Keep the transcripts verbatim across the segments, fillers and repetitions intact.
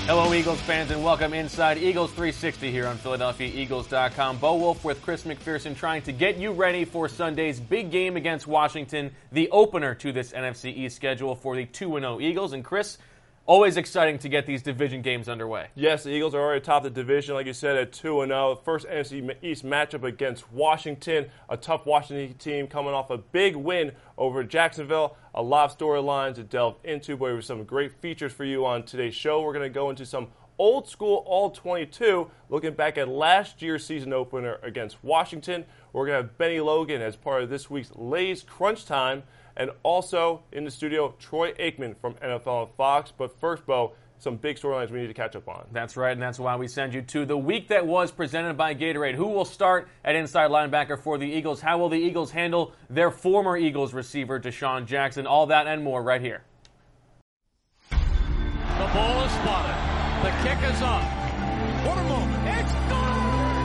Hello, Eagles fans, and welcome inside Eagles three sixty here on Philadelphia Eagles dot com. Bo Wolf with Chris McPherson trying to get you ready for Sunday's big game against Washington, the opener to this N F C East schedule for the two and oh Eagles. And Chris, always exciting to get these division games underway. Yes, the Eagles are already atop the division, like you said, at two and oh. First N F C East matchup against Washington, a tough Washington team coming off a big win over Jacksonville. A lot of storylines to delve into, but we have some great features for you on today's show. We're going to go into some old school all twenty-two, looking back at last year's season opener against Washington. We're going to have Benny Logan as part of this week's Lay's Crunch Time. And also in the studio, Troy Aikman from N F L on Fox. But first, Bo, some big storylines we need to catch up on. That's right, and that's why we send you to the week that was presented by Gatorade. Who will start at inside linebacker for the Eagles? How will the Eagles handle their former Eagles receiver, DeSean Jackson? All that and more right here. The ball is spotted. The kick is up. What a moment. It's gone!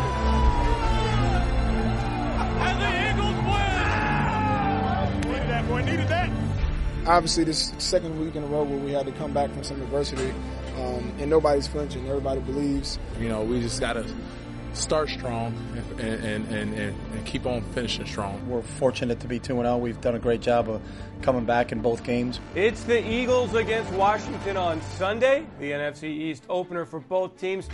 And the Eagles win! Needed that, boy. Needed that. Obviously, this second week in a row where we had to come back from some adversity, um, and nobody's flinching. Everybody believes. You know, we just got to start strong and, and, and, and, and keep on finishing strong. We're fortunate to be two and oh. We've done a great job of coming back in both games. It's the Eagles against Washington on Sunday, the N F C East opener for both teams.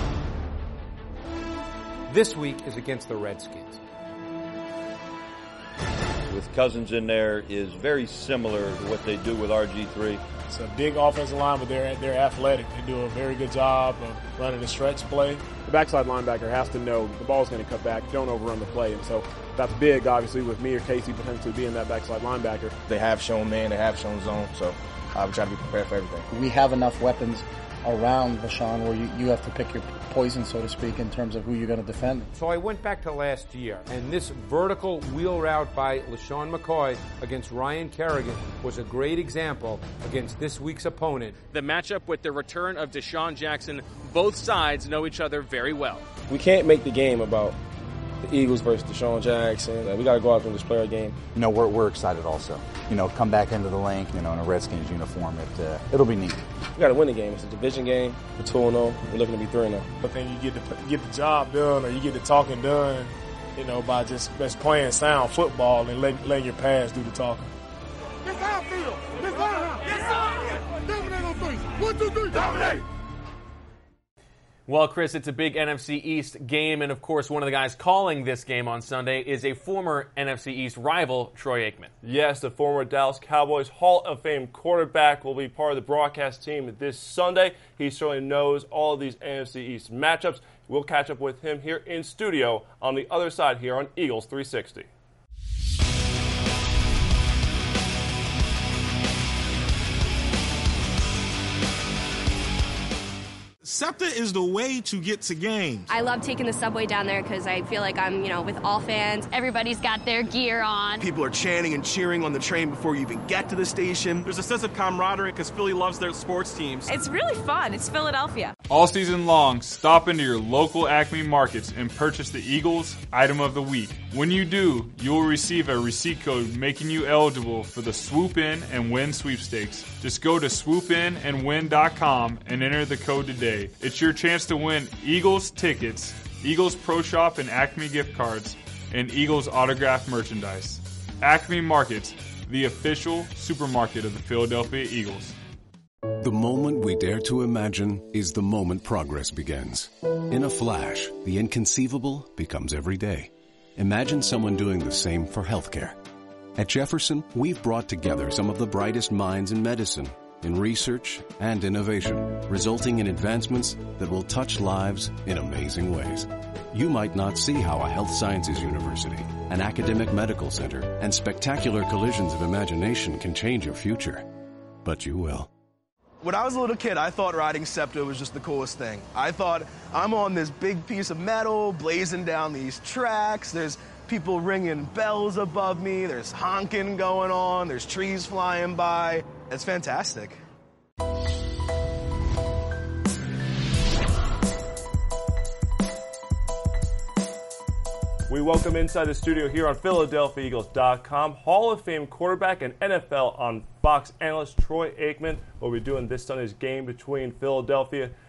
This week is against the Redskins. With Cousins in there is very similar to what they do with R G three. It's a big offensive line, but they're they're athletic. They do a very good job of running the stretch play. The backside linebacker has to know the ball's going to cut back, don't overrun the play. And so that's big, obviously, with me or Casey potentially being that backside linebacker. They have shown man, they have shown zone, so I would try to be prepared for everything. We have enough weapons around DeSean where you, you have to pick your poison, so to speak, in terms of who you're going to defend. So I went back to last year, and this vertical wheel route by LaShawn McCoy against Ryan Kerrigan was a great example against this week's opponent. The matchup with the return of DeSean Jackson, both sides know each other very well. We can't make the game about the Eagles versus DeSean Jackson. We got to go out there and just play our game. You know, we're we're excited also. You know, come back into the link, you know, in a Redskins uniform. It, uh, it'll be neat. We got to win the game. It's a division game. We're two and oh. We're looking to be three and oh. But then you get to get the job done, or you get the talking done, you know, by just, just playing sound football and letting, letting your pass do the talking. This how I feel. This how I feel. Dominate on three. One, two, three. Dominate. Well, Chris, it's a big N F C East game, and of course, one of the guys calling this game on Sunday is a former N F C East rival, Troy Aikman. Yes, the former Dallas Cowboys Hall of Fame quarterback will be part of the broadcast team this Sunday. He certainly knows all of these N F C East matchups. We'll catch up with him here in studio on the other side here on Eagles three sixty. SEPTA is the way to get to games. I love taking the subway down there because I feel like I'm, you know, with all fans. Everybody's got their gear on. People are chanting and cheering on the train before you even get to the station. There's a sense of camaraderie because Philly loves their sports teams. It's really fun. It's Philadelphia. All season long, stop into your local Acme markets and purchase the Eagles Item of the Week. When you do, you will receive a receipt code making you eligible for the Swoop In and Win sweepstakes. Just go to swoop in and win dot com and enter the code today. It's your chance to win Eagles tickets, Eagles Pro Shop and Acme gift cards, and Eagles autographed merchandise. Acme Markets, the official supermarket of the Philadelphia Eagles. The moment we dare to imagine is the moment progress begins. In a flash, the inconceivable becomes every day. Imagine someone doing the same for healthcare. At Jefferson, we've brought together some of the brightest minds in medicine, in research and innovation, resulting in advancements that will touch lives in amazing ways. You might not see how a health sciences university, an academic medical center, and spectacular collisions of imagination can change your future. But you will. When I was a little kid, I thought riding SEPTA was just the coolest thing. I thought, I'm on this big piece of metal, blazing down these tracks. There's people ringing bells above me. There's honking going on. There's trees flying by. It's fantastic. We welcome inside the studio here on Philadelphia Eagles dot com Hall of Fame quarterback and N F L on Fox analyst Troy Aikman. We'll be doing this Sunday's game between Philadelphia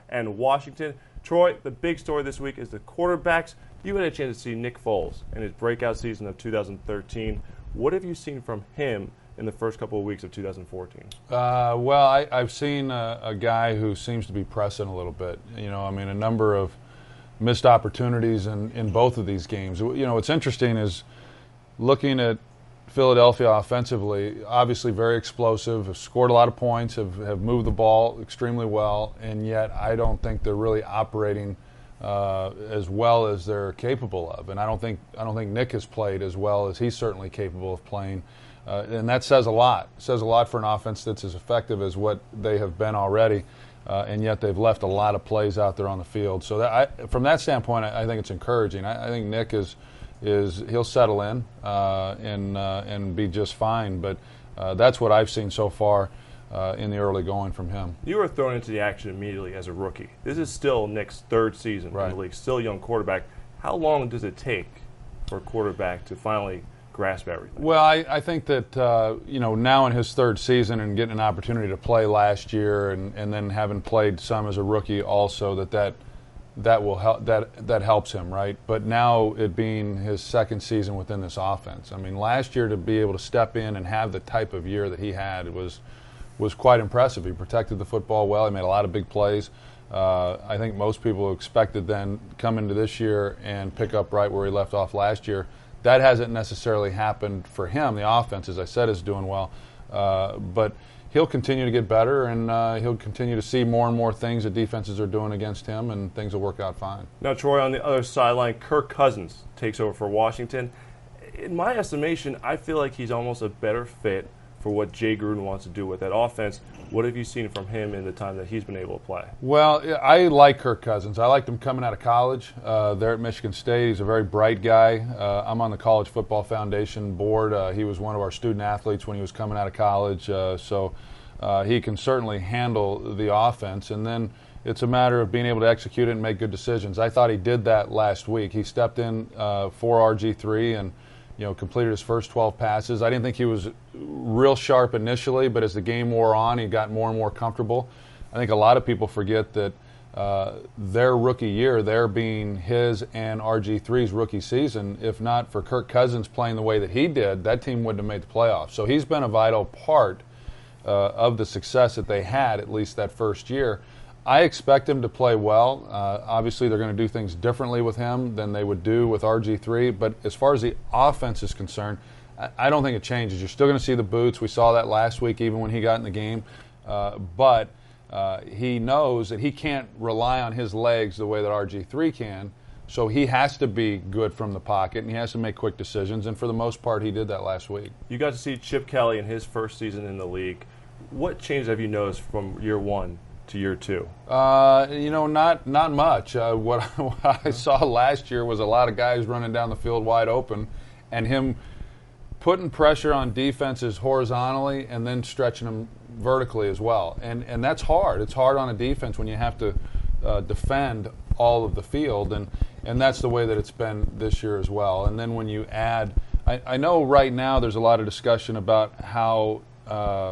and Washington. Troy, the big story this week is the quarterbacks. You had a chance to see Nick Foles in his breakout season of two thousand thirteen. What have you seen from him in the first couple of weeks of two thousand fourteen? Uh, well, I, I've seen a, a guy who seems to be pressing a little bit. You know, I mean, a number of missed opportunities in, in both of these games. You know, what's interesting is looking at Philadelphia offensively, obviously very explosive, have scored a lot of points, have, have moved the ball extremely well, and yet I don't think they're really operating uh, as well as they're capable of. And I don't think I don't think Nick has played as well as he's certainly capable of playing. Uh, and that says a lot. It says a lot for an offense that's as effective as what they have been already, uh, and yet they've left a lot of plays out there on the field. So that I, from that standpoint, I, I think it's encouraging. I, I think Nick is is he'll settle in uh, and uh, and be just fine. But uh, that's what I've seen so far uh, in the early going from him. You were thrown into the action immediately as a rookie. This is still Nick's third season right. in the league, still a young quarterback. How long does it take for a quarterback to finally grasp everything? Well, I, I think that, uh, you know, now in his third season and getting an opportunity to play last year and, and then having played some as a rookie also, that that, that will help, that, that helps him, right? But now it being his second season within this offense. I mean, last year to be able to step in and have the type of year that he had was was quite impressive. He protected the football well. He made a lot of big plays. Uh, I think most people expected then come into this year and pick up right where he left off last year. That hasn't necessarily happened for him. The offense, as I said, is doing well. Uh, but he'll continue to get better, and uh, he'll continue to see more and more things that defenses are doing against him, and things will work out fine. Now, Troy, on the other sideline, Kirk Cousins takes over for Washington. In my estimation, I feel like he's almost a better fit for what Jay Gruden wants to do with that offense. What have you seen from him in the time that he's been able to play? Well, I like Kirk Cousins. I liked him coming out of college uh, there at Michigan State. He's a very bright guy. Uh, I'm on the College Football Foundation board. Uh, he was one of our student athletes when he was coming out of college, uh, so uh, he can certainly handle the offense. And then it's a matter of being able to execute it and make good decisions. I thought he did that last week. He stepped in uh, for R G three and you know, completed his first twelve passes. I didn't think he was real sharp initially, but as the game wore on, he got more and more comfortable. I think a lot of people forget that uh, their rookie year, their being his and R G three's rookie season, if not for Kirk Cousins playing the way that he did, that team wouldn't have made the playoffs. So he's been a vital part uh, of the success that they had, at least that first year. I expect him to play well. Uh, obviously, they're going to do things differently with him than they would do with R G three. But as far as the offense is concerned, I, I don't think it changes. You're still going to see the boots. We saw that last week, even when he got in the game. Uh, but uh, he knows that he can't rely on his legs the way that R G three can. So he has to be good from the pocket, and he has to make quick decisions. And for the most part, he did that last week. You got to see Chip Kelly in his first season in the league. What changes have you noticed from year one to year two? Uh, you know, not not much. Uh, what, what I saw last year was a lot of guys running down the field wide open, and him putting pressure on defenses horizontally and then stretching them vertically as well. And and that's hard. It's hard on a defense when you have to uh, defend all of the field, and and that's the way that it's been this year as well. And then when you add, I, I know right now there's a lot of discussion about how uh,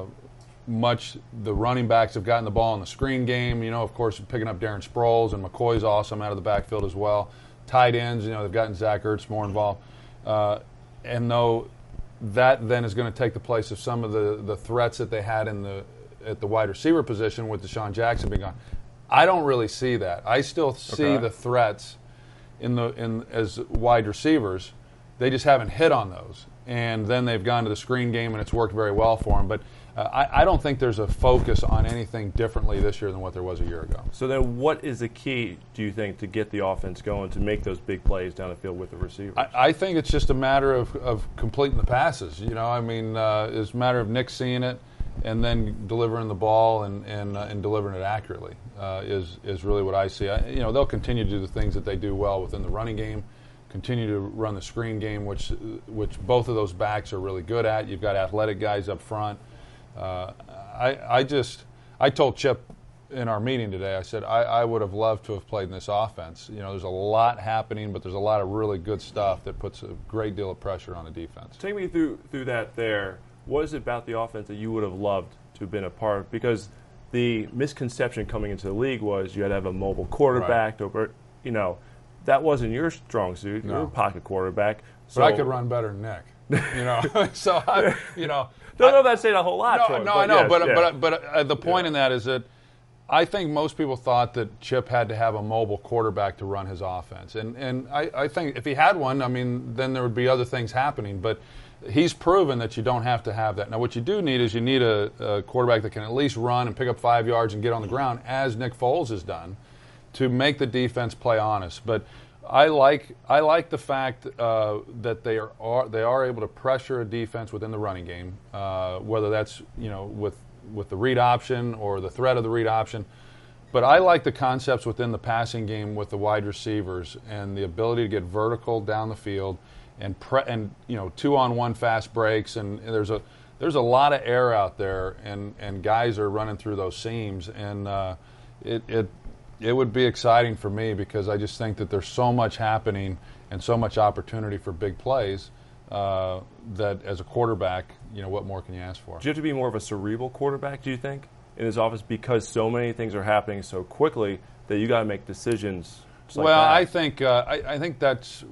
much the running backs have gotten the ball in the screen game. You know, of course, picking up Darren Sproles, and McCoy's awesome out of the backfield as well. Tight ends, you know, they've gotten Zach Ertz more involved. Uh, and though that then is going to take the place of some of the, the threats that they had in the at the wide receiver position with Deshaun Jackson being gone, I don't really see that. I still see Okay. the threats in the in as wide receivers. They just haven't hit on those. And then they've gone to the screen game, and it's worked very well for them. But uh, I, I don't think there's a focus on anything differently this year than what there was a year ago. So then what is the key, do you think, to get the offense going, to make those big plays down the field with the receivers? I, I think it's just a matter of, of completing the passes. You know, I mean, uh, it's a matter of Nick seeing it and then delivering the ball and and, uh, and delivering it accurately uh, is is really what I see. I, you know, they'll continue to do the things that they do well within the running game, continue to run the screen game, which which both of those backs are really good at. You've got athletic guys up front. Uh, I I just I told Chip in our meeting today, I said I, I would have loved to have played in this offense. You know, there's a lot happening, but there's a lot of really good stuff that puts a great deal of pressure on the defense. Take me through through that there. What is it about the offense that you would have loved to have been a part of? Because the misconception coming into the league was you had to have a mobile quarterback. Right. Over, you know, that wasn't your strong suit. No. You're a pocket quarterback. So. But I could run better than Nick. You know, so I, you know, don't know that's saying a whole lot. No, Troy, no, but I know, yes, but yeah. but but uh, the point yeah. in that is that I think most people thought that Chip had to have a mobile quarterback to run his offense, and and I, I think if he had one, I mean, then there would be other things happening. But he's proven that you don't have to have that. Now, what you do need is you need a, a quarterback that can at least run and pick up five yards and get on the ground, as Nick Foles has done, to make the defense play honest. But I like I like the fact uh, that they are, are they are able to pressure a defense within the running game, uh, whether that's you know with with the read option or the threat of the read option. But I like the concepts within the passing game with the wide receivers and the ability to get vertical down the field and pre- and you know two on one fast breaks, and, and there's a there's a lot of air out there, and, and guys are running through those seams, and uh, it it. It would be exciting for me because I just think that there's so much happening and so much opportunity for big plays uh, that as a quarterback, you know, what more can you ask for? Do you have to be more of a cerebral quarterback, do you think, in his office because so many things are happening so quickly that you got to make decisions just like well, that? I think uh, I, I think that's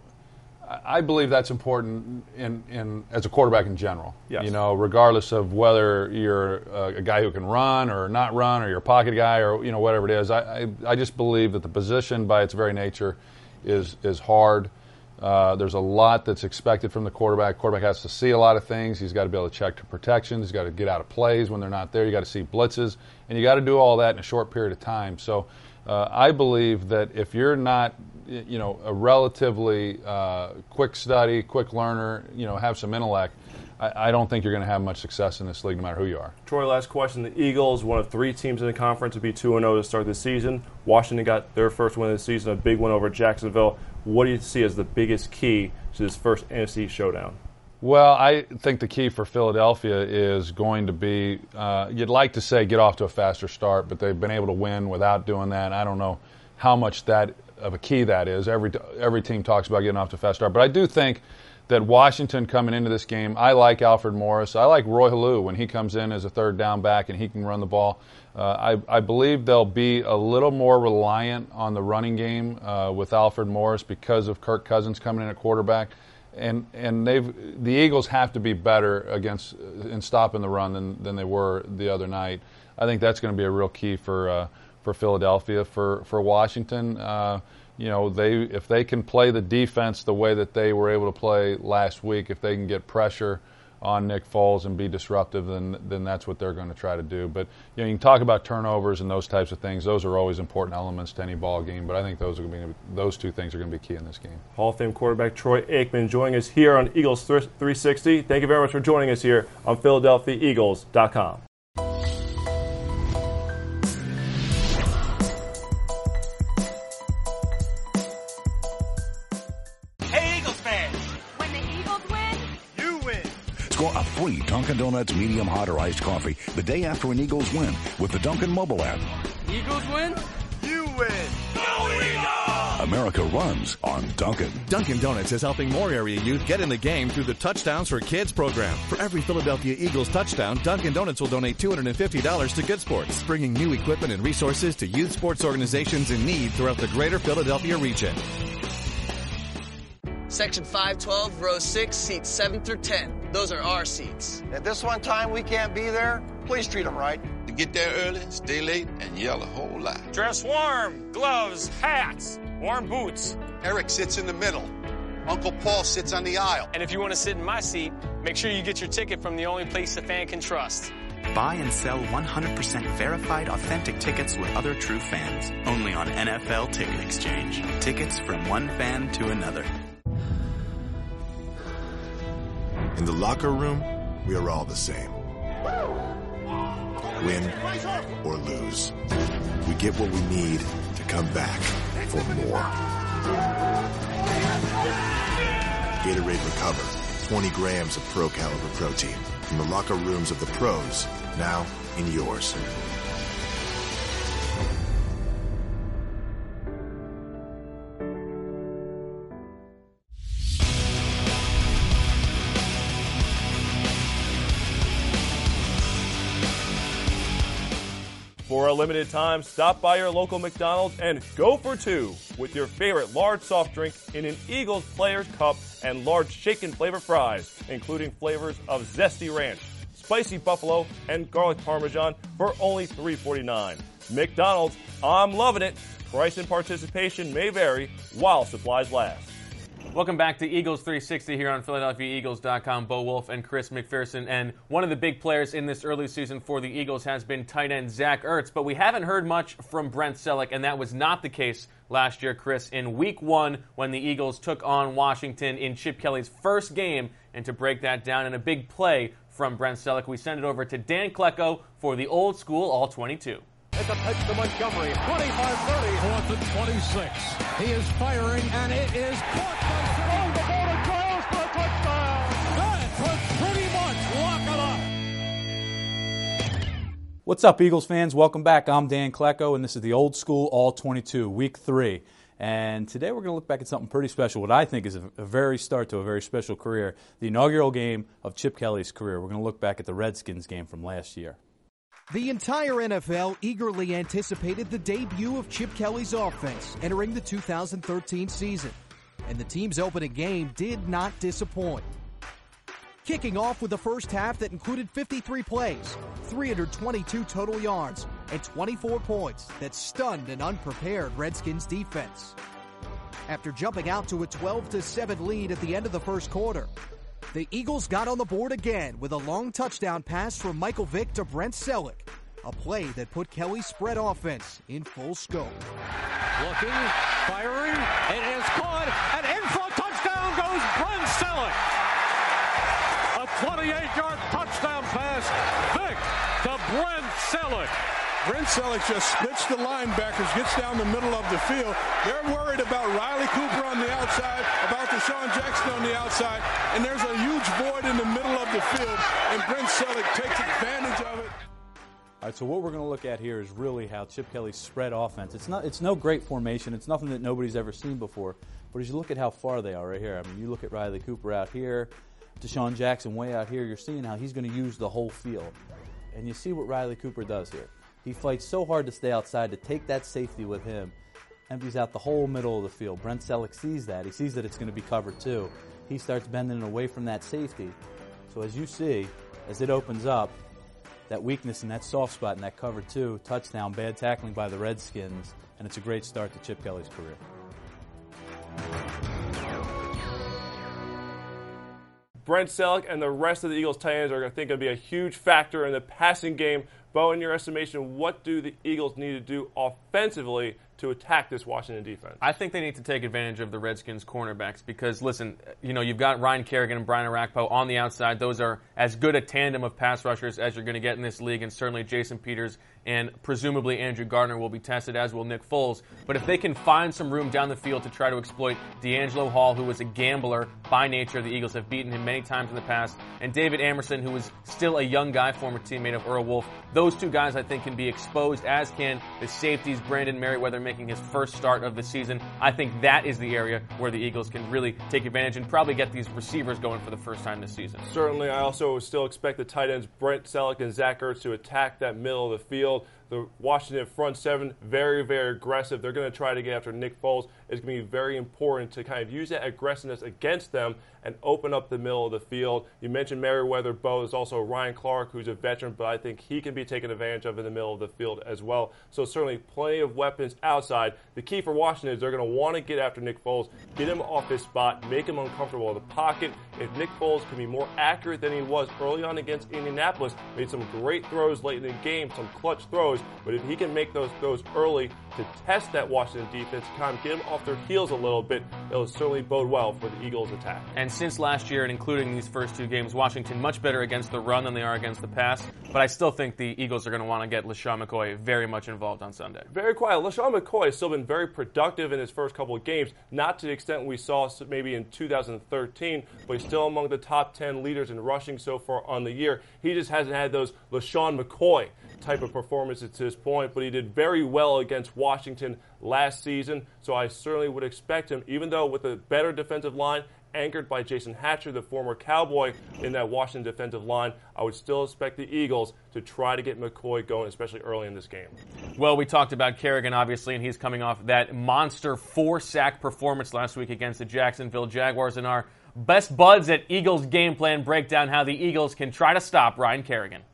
I believe that's important in, in as a quarterback in general. Yes. You know, regardless of whether you're a, a guy who can run or not run, or you're a pocket guy, or you know whatever it is. I, I, I just believe that the position, by its very nature, is is hard. Uh, there's a lot that's expected from the quarterback. Quarterback has to see a lot of things. He's got to be able to check to protections. He's got to get out of plays when they're not there. You got to see blitzes, and you got to do all that in a short period of time. So, uh, I believe that if you're not you know, a relatively uh, quick study, quick learner, you know, have some intellect, I, I don't think you're going to have much success in this league no matter who you are. Troy, last question. The Eagles, one of three teams in the conference, to be two and oh to start the season. Washington got their first win of the season, a big one over Jacksonville. What do you see as the biggest key to this first N F C showdown? Well, I think the key for Philadelphia is going to be, uh, you'd like to say get off to a faster start, but they've been able to win without doing that. I don't know how much that of a key that is. Every every team talks about getting off to a fast start. But I do think that Washington coming into this game, I like Alfred Morris. I like Roy Halou when he comes in as a third down back and he can run the ball. Uh, I, I believe they'll be a little more reliant on the running game uh, with Alfred Morris because of Kirk Cousins coming in at quarterback. And and they've the Eagles have to be better against in stopping the run than, than they were the other night. I think that's going to be a real key for uh, for Philadelphia. For for Washington, uh, you know, they if they can play the defense the way that they were able to play last week, if they can get pressure on Nick Foles and be disruptive, then then that's what they're going to try to do. But you know, you can talk about turnovers and those types of things. Those are always important elements to any ball game. But I think those are going to be those two things are going to be key in this game. Hall of Fame quarterback Troy Aikman joining us here on Eagles three sixty. Thank you very much for joining us here on Philadelphia Eagles dot com. Score a free Dunkin' Donuts medium hot or iced coffee the day after an Eagles win with the Dunkin' mobile app. Eagles win? You win! Go Eagles! America runs on Dunkin'. Dunkin' Donuts is helping more area youth get in the game through the Touchdowns for Kids program. For every Philadelphia Eagles touchdown, Dunkin' Donuts will donate two hundred fifty dollars to Good Sports, bringing new equipment and resources to youth sports organizations in need throughout the greater Philadelphia region. Section five twelve, row six, seats seven through ten. Those are our seats. If this one time we can't be there, please treat them right. Get there early, stay late, and yell a whole lot. Dress warm, gloves, hats, warm boots. Eric sits in the middle. Uncle Paul sits on the aisle. And if you want to sit in my seat, make sure you get your ticket from the only place a fan can trust. Buy and sell one hundred percent verified authentic tickets with other true fans. Only on N F L Ticket Exchange. Tickets from one fan to another. In the locker room, we are all the same. Win or lose. We get what we need to come back for more. Gatorade Recover, twenty grams of pro caliber protein from the locker rooms of the pros, now in yours. For a limited time, stop by your local McDonald's and go for two with your favorite large soft drink in an Eagles Players Cup and large shaken flavor fries, including flavors of Zesty Ranch, Spicy Buffalo, and Garlic Parmesan for only three forty-nine. McDonald's, I'm loving it. Price and participation may vary while supplies last. Welcome back to Eagles three sixty here on Philadelphia Eagles dot com. Bo Wolf and Chris McPherson. And one of the big players in this early season for the Eagles has been tight end Zach Ertz. But we haven't heard much from Brent Celek, and that was not the case last year, Chris, in week one when the Eagles took on Washington in Chip Kelly's first game. And to break that down in a big play from Brent Celek, we send it over to Dan Klecko for the old school All twenty-two. It's a pitch to Montgomery, twenty-five thirty. Fourth and twenty-six. He is firing, and it is caught by Simone. The ball to Giles for a touchdown. That would pretty much lock it up. What's up, Eagles fans? Welcome back. I'm Dan Klecko, and this is the old school All twenty-two, week three. And today we're going to look back at something pretty special, what I think is a, a very start to a very special career, the inaugural game of Chip Kelly's career. We're going to look back at the Redskins game from last year. The entire N F L eagerly anticipated the debut of Chip Kelly's offense entering the two thousand thirteen season, and the team's opening game did not disappoint. Kicking off with the first half that included fifty-three plays, three hundred twenty-two total yards, and twenty-four points that stunned an unprepared Redskins defense. After jumping out to a twelve to seven lead at the end of the first quarter, the Eagles got on the board again with a long touchdown pass from Michael Vick to Brent Celek, a play that put Kelly's spread offense in full scope. Looking, firing, it is caught, and in for a touchdown goes Brent Celek. A twenty-eight-yard touchdown pass, Vick to Brent Celek. Brent Celek just splits the linebackers, gets down the middle of the field. They're worried about Riley Cooper on the outside, about DeSean Jackson on the outside, and there's a huge void in the middle of the field, and Brent Celek takes advantage of it. All right, so what we're going to look at here is really how Chip Kelly's spread offense. It's not, it's no great formation. It's nothing that nobody's ever seen before. But as you look at how far they are right here, I mean, you look at Riley Cooper out here, DeSean Jackson way out here, you're seeing how he's going to use the whole field. And you see what Riley Cooper does here. He fights so hard to stay outside to take that safety with him, empties out the whole middle of the field. Brent Celek sees that. He sees that it's going to be covered too. He starts bending it away from that safety. So as you see, as it opens up, that weakness in that soft spot in that cover two, touchdown, bad tackling by the Redskins, and it's a great start to Chip Kelly's career. Brent Celek and the rest of the Eagles tight ends are, I think, going to be a huge factor in the passing game. Bo, in your estimation, what do the Eagles need to do offensively to attack this Washington defense? I think they need to take advantage of the Redskins' cornerbacks because, listen, you know, you've got Ryan Kerrigan and Brian Arakpo on the outside. Those are as good a tandem of pass rushers as you're going to get in this league, and certainly Jason Peters and presumably Andrew Gardner will be tested, as will Nick Foles. But if they can find some room down the field to try to exploit D'Angelo Hall, who was a gambler by nature, the Eagles have beaten him many times in the past, and David Amerson, who is still a young guy, former teammate of Earl Wolf, those two guys I think can be exposed, as can the safeties, Brandon Merriweather making his first start of the season. I think that is the area where the Eagles can really take advantage and probably get these receivers going for the first time this season. Certainly, I also still expect the tight ends Brent Celek and Zach Ertz to attack that middle of the field. The Washington front seven, very, very aggressive. They're going to try to get after Nick Foles. It's going to be very important to kind of use that aggressiveness against them and open up the middle of the field. You mentioned Merriweather, Bo. There's also Ryan Clark, who's a veteran, but I think he can be taken advantage of in the middle of the field as well. So certainly plenty of weapons outside. The key for Washington is they're going to want to get after Nick Foles, get him off his spot, make him uncomfortable in the pocket. If Nick Foles can be more accurate than he was early on against Indianapolis, made some great throws late in the game, some clutch throws, but if he can make those throws early to test that Washington defense, kind of get them off their heels a little bit, it'll certainly bode well for the Eagles' attack. And since last year, and including these first two games, Washington much better against the run than they are against the pass, but I still think the Eagles are going to want to get LeSean McCoy very much involved on Sunday. Very quiet. LeSean McCoy has still been very productive in his first couple of games, not to the extent we saw maybe in two thousand thirteen, but he's still among the top ten leaders in rushing so far on the year. He just hasn't had those LeSean McCoy type of performances to this point, but he did very well against Washington last season, so I certainly would expect him, even though with a better defensive line anchored by Jason Hatcher, the former Cowboy in that Washington defensive line, I would still expect the Eagles to try to get McCoy going, especially early in this game. Well, we talked about Kerrigan, obviously, and he's coming off that monster four-sack performance last week against the Jacksonville Jaguars. In our Best Buds at Eagles Game Plan breakdown, how the Eagles can try to stop Ryan Kerrigan.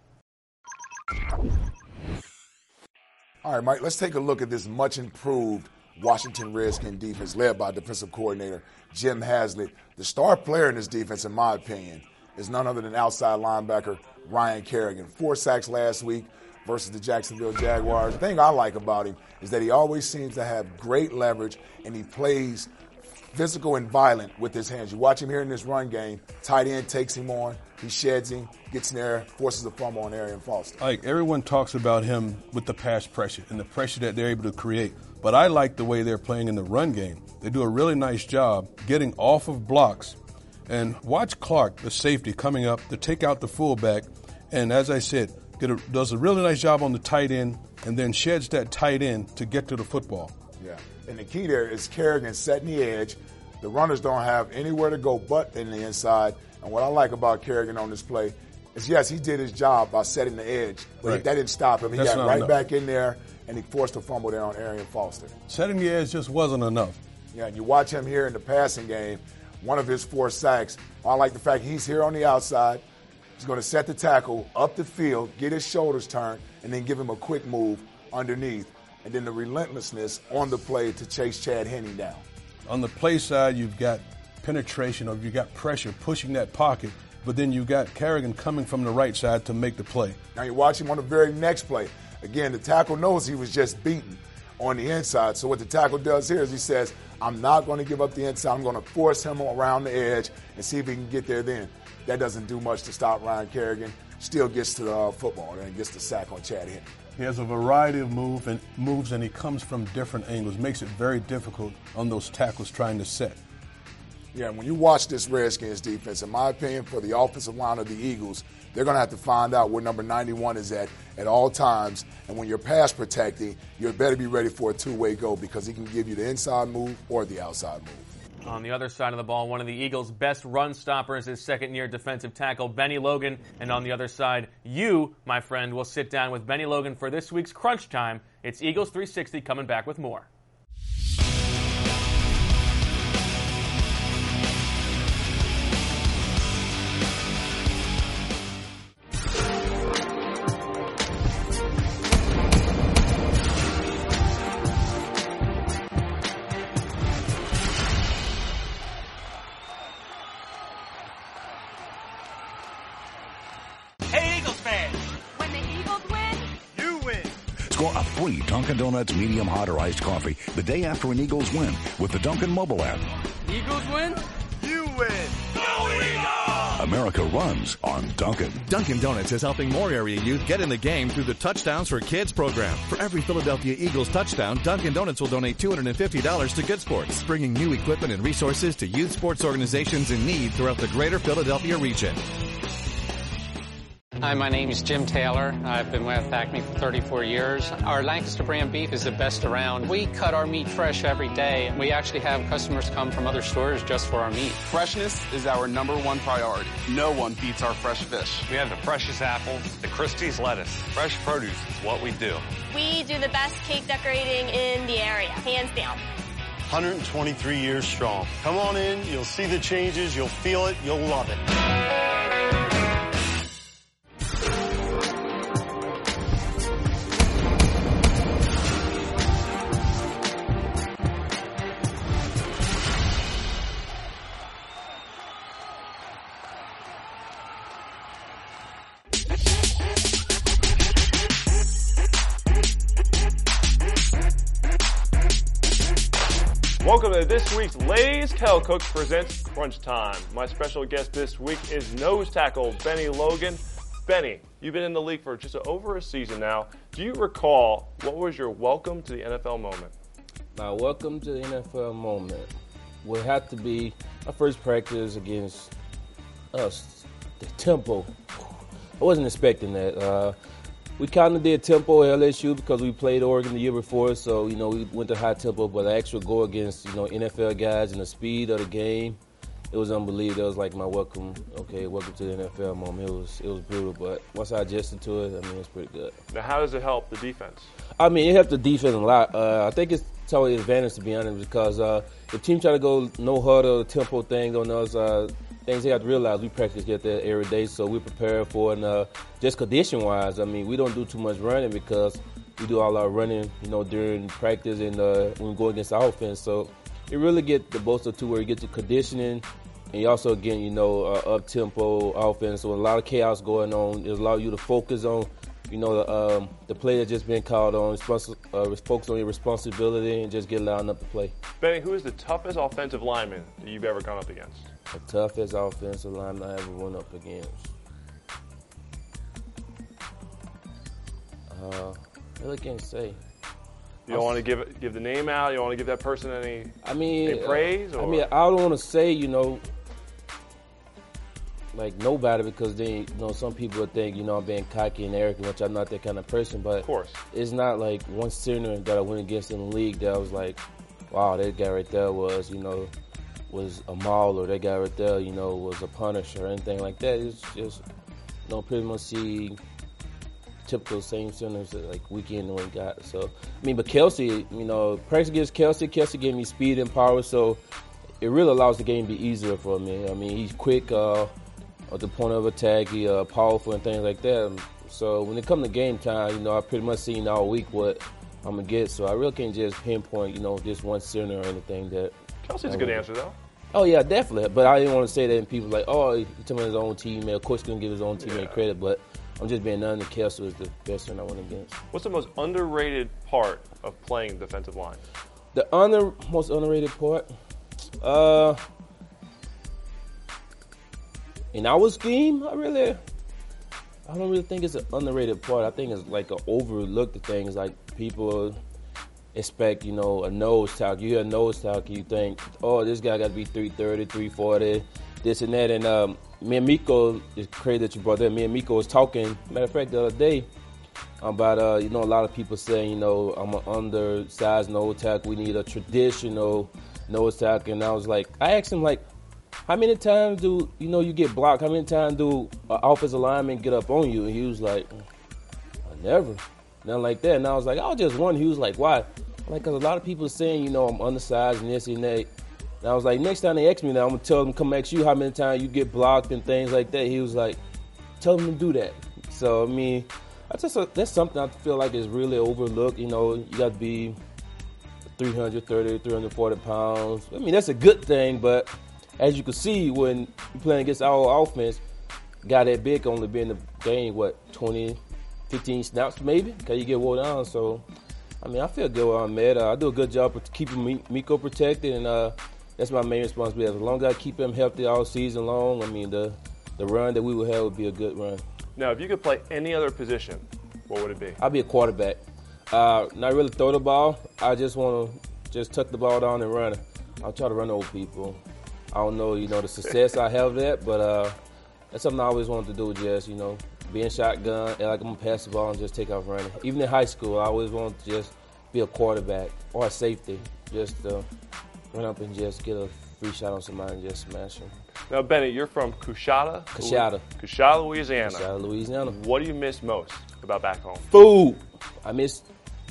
All right, Mike, let's take a look at this much improved Washington Redskin defense led by defensive coordinator Jim Haslett. The star player in this defense, in my opinion, is none other than outside linebacker Ryan Kerrigan. Four sacks last week versus the Jacksonville Jaguars. The thing I like about him is that he always seems to have great leverage, and he plays physical and violent with his hands. You watch him here in this run game, tight end takes him on, he sheds him, gets in there, forces a fumble on Arian Foster. Like, everyone talks about him with the pass pressure and the pressure that they're able to create. But I like the way they're playing in the run game. They do a really nice job getting off of blocks. And watch Clark, the safety, coming up to take out the fullback. And as I said, get a, does a really nice job on the tight end and then sheds that tight end to get to the football. Yeah, and the key there is Kerrigan setting the edge. The runners don't have anywhere to go but in the inside. And what I like about Kerrigan on this play is, yes, he did his job by setting the edge, but Right. that didn't stop him. He That's got not right enough. back in there, and he forced a fumble there on Arian Foster. Setting the edge just wasn't enough. Yeah, and you watch him here in the passing game, one of his four sacks. I like the fact he's here on the outside. He's going to set the tackle up the field, get his shoulders turned, and then give him a quick move underneath. And then the relentlessness on the play to chase Chad Henne down. On the play side, you've got penetration, or you've got pressure pushing that pocket, but then you've got Kerrigan coming from the right side to make the play. Now you watch him on the very next play. Again, the tackle knows he was just beaten on the inside. So what the tackle does here is he says, I'm not going to give up the inside. I'm going to force him around the edge and see if he can get there then. That doesn't do much to stop Ryan Kerrigan. Still gets to the uh, football and gets the sack on Chad Henne. He has a variety of move and moves, and he comes from different angles. Makes it very difficult on those tackles trying to set. Yeah, when you watch this Redskins defense, in my opinion, for the offensive line of the Eagles, they're going to have to find out where number ninety-one is at at all times. And when you're pass protecting, you better be ready for a two-way go because he can give you the inside move or the outside move. On the other side of the ball, one of the Eagles' best run stoppers is second-year defensive tackle Benny Logan. And on the other side, you, my friend, will sit down with Benny Logan for this week's Crunch Time. It's Eagles three sixty coming back with more. Score a free Dunkin' Donuts medium hot or iced coffee the day after an Eagles win with the Dunkin' mobile app. Eagles win? You win. Go Eagles! America runs on Dunkin'. Dunkin' Donuts is helping more area youth get in the game through the Touchdowns for Kids program. For every Philadelphia Eagles touchdown, Dunkin' Donuts will donate two hundred fifty dollars to Good Sports, bringing new equipment and resources to youth sports organizations in need throughout the greater Philadelphia region. Hi, my name is Jim Taylor. I've been with Acme for thirty-four years. Our Lancaster brand beef is the best around. We cut our meat fresh every day. We actually have customers come from other stores just for our meat. Freshness is our number one priority. No one beats our fresh fish. We have the freshest apples, the Christie's lettuce. Fresh produce is what we do. We do the best cake decorating in the area, hands down. one hundred twenty-three years strong. Come on in, you'll see the changes, you'll feel it, you'll love it. Welcome to this week's Lay's Kettle Cooks presents Crunch Time. My special guest this week is nose tackle Benny Logan. Benny, you've been in the league for just over a season now. Do you recall what was your welcome to the N F L moment? My welcome to the N F L moment would have to be my first practice against us, the Temple. I wasn't expecting that. Uh, We kind of did tempo at L S U because we played Oregon the year before, so, you know, we went to high tempo, but I actually go against, you know, N F L guys and the speed of the game. it was unbelievable. It was like my welcome, okay, welcome to the N F L moment. It was it was brutal, but once I adjusted to it, I mean, it's pretty good. Now, how does it help the defense? I mean, it helped the defense a lot. Uh, I think it's totally an advantage, to be honest, because uh, if teams try to go no huddle, tempo thing on us, uh, things they have to realize we practice get there every day, so we prepare for it. And uh, just condition-wise, I mean, we don't do too much running because we do all our running, you know, during practice and uh, when we go against the offense. So you really get the both of two where you get the conditioning and you also get, you know, uh, up-tempo offense. So a lot of chaos going on. It allows you to focus on, you know, the, um, the play that's just been called on, respons- uh, focus on your responsibility and just get lined up to play. Benny, who is the toughest offensive lineman that you've ever gone up against? The toughest offensive lineman I ever went up against? Uh, I really can't say. You don't want to give give the name out? You don't want to give that person any, I mean, any praise? Uh, or? I mean, I don't want to say, you know, like nobody, because then, you know, some people would think, you know, I'm being cocky and arrogant, which I'm not that kind of person. But of course, it's not like one center that I went against in the league that I was like, wow, that guy right there was, you know, was a mauler. That guy right there, you know, was a punisher or anything like that. It's just, you know, pretty much see typical same centers that, like, week in and week out. So, I mean, but Kelsey, you know, practice against Kelsey. Kelsey gave me speed and power, so it really allows the game to be easier for me. I mean, he's quick uh, at the point of attack. He's uh, powerful and things like that. So when it comes to game time, you know, I pretty much seen all week what I'm going to get. So I really can't just pinpoint, you know, just one center or anything that. Kelsey's a good answer, though. Oh, yeah, definitely. But I didn't want to say that, and people like, oh, he's telling his own teammate. Of course, he's going to give his own teammate yeah. credit, but I'm just being honest. Kelsey was the best one I went against. What's the most underrated part of playing defensive line? The under, most underrated part? Uh, in our scheme, I really, I don't really think it's an underrated part. I think it's like an overlooked thing. It's like people expect, you know, a nose tackle. You hear a nose tackle, you think, oh, this guy got to be three thirty, three forty, this and that. And um, me and Miko, it's crazy that you brought that. Me and Miko was talking, matter of fact, the other day about, uh, you know, a lot of people saying, you know, I'm an undersized nose tackle. We need a traditional nose tackle. And I was like, I asked him, like, how many times do, you know, you get blocked? How many times do an offensive lineman get up on you? And he was like, I never. Nothing like that. And I was like, I was just wondering. He was like, why? Like, because a lot of people are saying, you know, I'm undersized and this and that. And I was like, next time they ask me that, I'm going to tell them, come ask you how many times you get blocked and things like that. He was like, tell them to do that. So, I mean, that's, just a, that's something I feel like is really overlooked. You know, you got to be three thirty, three forty pounds. I mean, that's a good thing, but as you can see, when you're playing against our offense, guy that big only been in the game, what, twenty, fifteen snaps maybe? Because you get wore down. So, I mean, I feel good where I'm at. Uh, I do a good job of keeping Miko protected, and uh, that's my main responsibility. As long as I keep him healthy all season long, I mean, the, the run that we would have would be a good run. Now, if you could play any other position, what would it be? I'd be a quarterback. Uh, not really throw the ball. I just want to just tuck the ball down and run it. I'll try to run over people. I don't know, you know, the success I have that, but uh, that's something I always wanted to do, just, you know, being shotgun, and like I'm going to pass the ball and just take off running. Even in high school, I always wanted to just be a quarterback or a safety, just to run up and just get a free shot on somebody and just smash them. Now, Benny, you're from Coushatta? Coushatta. Coushatta, Louisiana. Coushatta, Louisiana. What do you miss most about back home? Food. I miss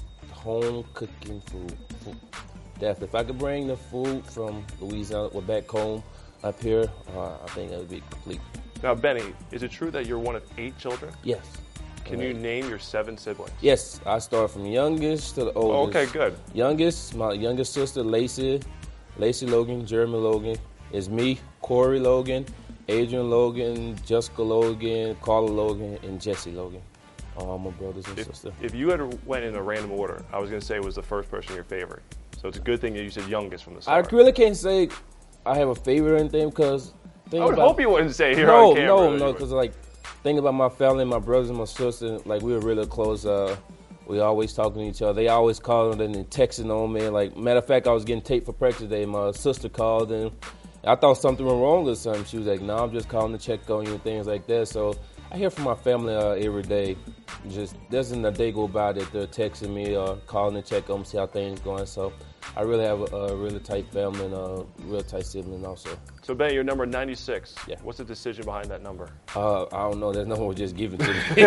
home cooking food. food. Definitely. If I could bring the food from Louisiana or back home up here, uh, I think that would be complete. Now, Benny, is it true that you're one of eight children? Yes. Can you name your seven siblings? Yes. I start from youngest to the oldest. Oh, okay, good. Youngest, my youngest sister, Lacey, Lacey Logan, Jeremy Logan. It's me, Corey Logan, Adrian Logan, Jessica Logan, Carla Logan, and Jesse Logan. All my brothers and if, sisters. If you had went in a random order, I was going to say was the first person your favorite. So it's a good thing that you said youngest from the start. I really can't say I have a favorite or anything because... I would about, hope you wouldn't say here no, on camera. No, no, because like, think about my family, my brothers and my sister, like we were really close. Uh, we always talking to each other. They always calling and then texting on me. Like, matter of fact, I was getting taped for practice today. My sister called and I thought something was wrong or something. She was like, no, I'm just calling to check on you and things like that. So I hear from my family uh, every day. Just doesn't a day go by that they're texting me or calling to check on me, see how things going. So I really have a, a really tight family and a real tight sibling also. So Ben, you're number ninety-six. Yeah. What's the decision behind that number? Uh, I don't know. That number was just given to me.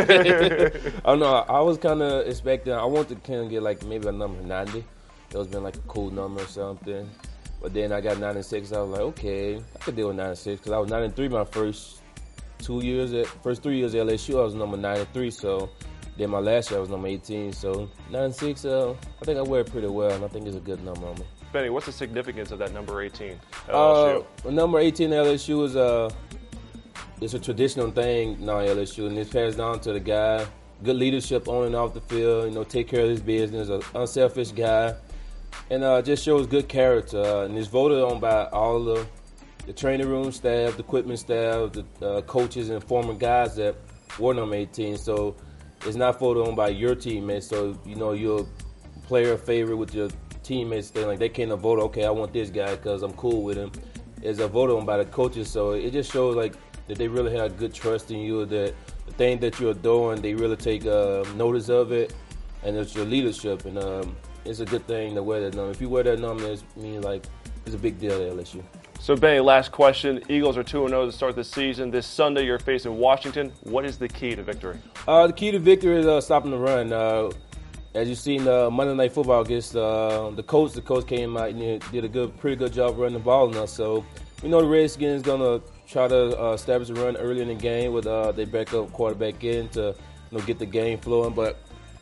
I don't know. I was kind of expecting. I wanted to kind of get like maybe a number ninety. It was been like a cool number or something. But then I got ninety-six. I was like, okay, I could deal with ninety-six because I was ninety-three my first two years. At first three years at L S U, I was number ninety-three. So then my last year I was number eighteen. So ninety-six, uh, I think I wear it pretty well, and I think it's a good number on me. Benny, what's the significance of that number eighteen at uh, L S U? Number eighteen at L S U is a, it's a traditional thing now at L S U, and it's passed down to the guy. Good leadership on and off the field, you know, take care of his business, an unselfish guy, and uh, just shows good character. Uh, and it's voted on by all the, the training room staff, the equipment staff, the uh, coaches and former guys that wore number eighteen. So it's not voted on by your teammates. So, you know, you're a player favorite with your teammates. They like they can't vote, okay, I want this guy because I'm cool with him. It's a vote on by the coaches. So it just shows like that they really have good trust in you, that the thing that you're doing, they really take uh, notice of it, and it's your leadership. And um, it's a good thing to wear that number. If you wear that number, it means like it's a big deal at L S U. So, Benny, last question. Eagles are two and oh to start the season. This Sunday, you're facing Washington. What is the key to victory? Uh, the key to victory is uh, stopping the run. Uh, as you've seen, uh, Monday Night Football against uh, the coach, the coach came out and did a good, pretty good job running the ball on us. So we know the Redskins going to try to uh, establish a run early in the game with uh, their backup quarterback in to you know, get the game flowing. But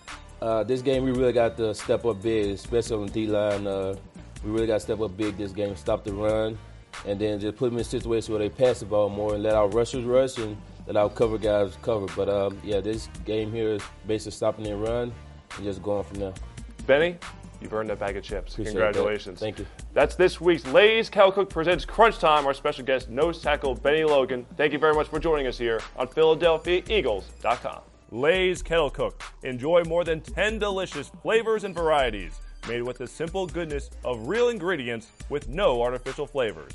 uh, this game, we really got to step up big, especially on the D-line. Uh, we really got to step up big this game, stop the run, and then just put them in situations where they pass the ball more and let our rushers rush and let our cover guys cover. But, um, yeah, this game here is basically stopping their run and just going from there. Benny, you've earned that bag of chips. Appreciate Congratulations. That. Thank you. That's this week's Lay's Kettle Cook presents Crunch Time. Our special guest, nose tackle Benny Logan. Thank you very much for joining us here on Philadelphia Eagles dot com. Lay's Kettle Cook. Enjoy more than ten delicious flavors and varieties made with the simple goodness of real ingredients with no artificial flavors.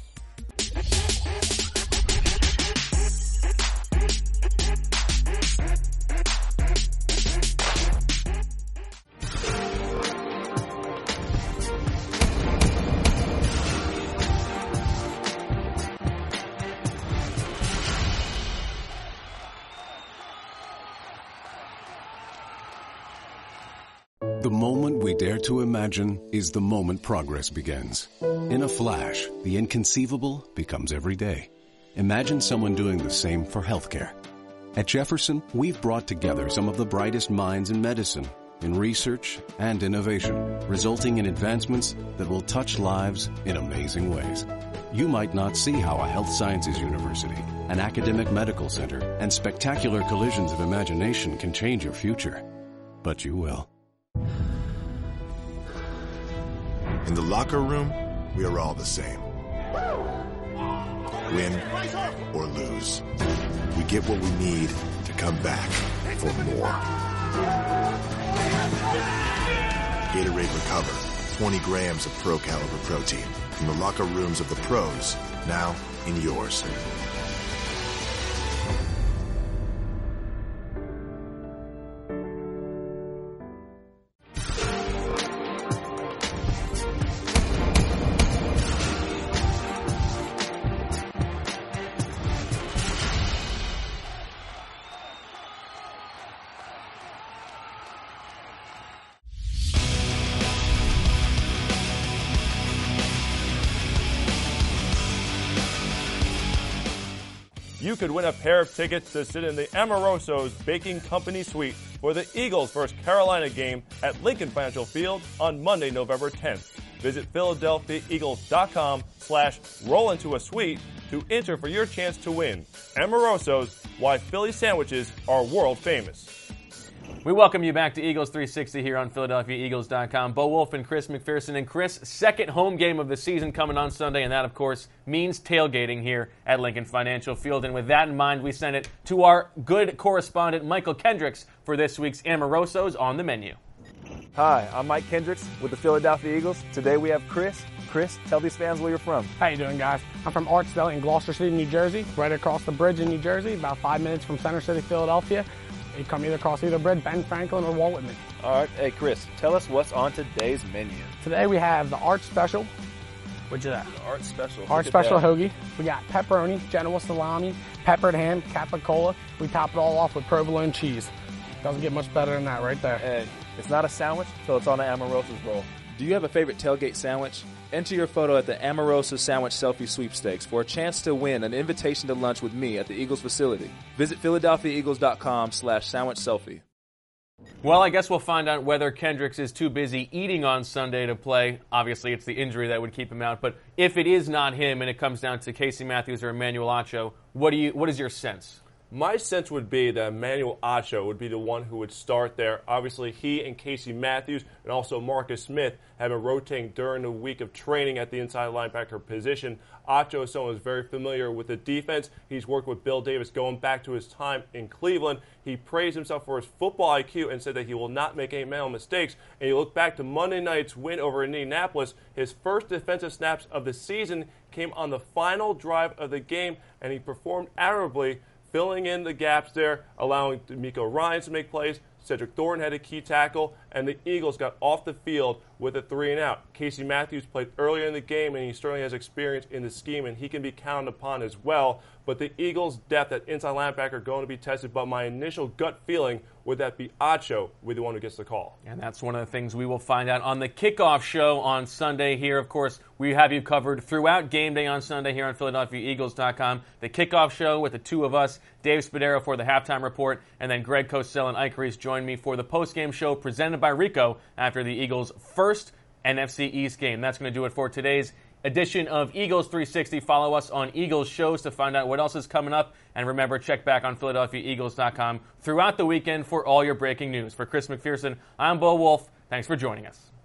The moment we dare to imagine is the moment progress begins. In a flash, the inconceivable becomes every day. Imagine someone doing the same for healthcare. At Jefferson, we've brought together some of the brightest minds in medicine, in research, and innovation, resulting in advancements that will touch lives in amazing ways. You might not see how a health sciences university, an academic medical center, and spectacular collisions of imagination can change your future. But you will. In the locker room, we are all the same. Win or lose, we get what we need to come back for more. Gatorade Recover, twenty grams of pro caliber protein from the locker rooms of the pros, now in yours. You could win a pair of tickets to sit in the Amoroso's Baking Company Suite for the Eagles' first Carolina game at Lincoln Financial Field on Monday, November tenth. Visit Philadelphia Eagles dot com slash roll into a suite to enter for your chance to win. Amoroso's, why Philly sandwiches are world famous. We welcome you back to Eagles three sixty here on Philadelphia Eagles dot com. Bo Wolf and Chris McPherson. And Chris, second home game of the season coming on Sunday, and that, of course, means tailgating here at Lincoln Financial Field. And with that in mind, we send it to our good correspondent, Michael Kendricks, for this week's Amoroso's on the Menu. Hi, I'm Mike Kendricks with the Philadelphia Eagles. Today we have Chris. Chris, tell these fans where you're from. How you doing, guys? I'm from Artsdale in Gloucester City, New Jersey, right across the bridge in New Jersey, about five minutes from Center City, Philadelphia. You come either across either bridge, Ben Franklin or Walt Whitman. All right, hey Chris, tell us what's on today's menu. Today we have the Art Special, which is that? The Art Special. Art Special hoagie. We got pepperoni, Genoa salami, peppered ham, capicola. We top it all off with provolone cheese. Doesn't get much better than that right there. And it's not a sandwich, so it's on the Amorosa's roll. Do you have a favorite tailgate sandwich? Enter your photo at the Amorosa Sandwich Selfie Sweepstakes for a chance to win an invitation to lunch with me at the Eagles facility. Visit Philadelphia Eagles dot com slash sandwich selfie. Well, I guess we'll find out whether Kendricks is too busy eating on Sunday to play. Obviously, it's the injury that would keep him out. But if it is not him and it comes down to Casey Matthews or Emmanuel Acho, what do you? What is your sense? My sense would be that Emmanuel Acho would be the one who would start there. Obviously, he and Casey Matthews and also Marcus Smith have been rotating during the week of training at the inside linebacker position. Acho is someone who's very familiar with the defense. He's worked with Bill Davis going back to his time in Cleveland. He praised himself for his football I Q and said that he will not make any mental mistakes. And you look back to Monday night's win over Indianapolis, his first defensive snaps of the season came on the final drive of the game, and he performed admirably, filling in the gaps there, allowing D'Amico Ryans to make plays. Cedric Thornton had a key tackle, and the Eagles got off the field with a three and out. Casey Matthews played earlier in the game, and he certainly has experience in the scheme, and he can be counted upon as well. But the Eagles' depth at inside linebacker are going to be tested, but my initial gut feeling would that be Acho with the one who gets the call. And that's one of the things we will find out on the kickoff show on Sunday here. Of course, we have you covered throughout game day on Sunday here on Philadelphia Eagles dot com. The kickoff show with the two of us, Dave Spadaro for the halftime report, and then Greg Cosell and Ike Reese join me for the postgame show presented by Rico after the Eagles' first N F C East game. That's going to do it for today's edition of Eagles three sixty. Follow us on Eagles shows to find out what else is coming up. And remember, check back on Philadelphia Eagles dot com throughout the weekend for all your breaking news. For Chris McPherson, I'm Bo Wolf. Thanks for joining us.